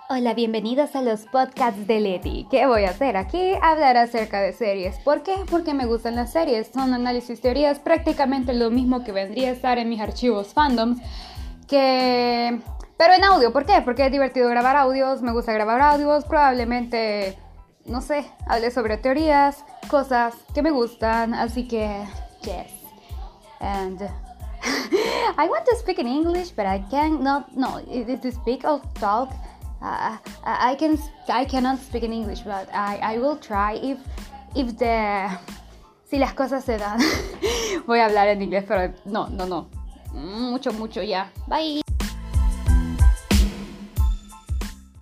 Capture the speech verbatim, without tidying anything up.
Hola, bienvenidos a los podcasts de Leti. ¿Qué voy a hacer aquí? Hablar acerca de series. ¿Por qué? Porque me gustan las series. Son análisis, teorías, prácticamente lo mismo que vendría a estar en mis archivos fandoms, que... pero en audio. ¿Por qué? Porque es divertido grabar audios, me gusta grabar audios, probablemente, no sé, hable sobre teorías, cosas que me gustan, así que, yes. And... I want to speak in English, but I can't not no. Is to speak or talk? Uh, I can I cannot speak in English, but I, I will try if if the si las cosas se dan. Voy a hablar en inglés, pero no no no mucho mucho ya. Bye.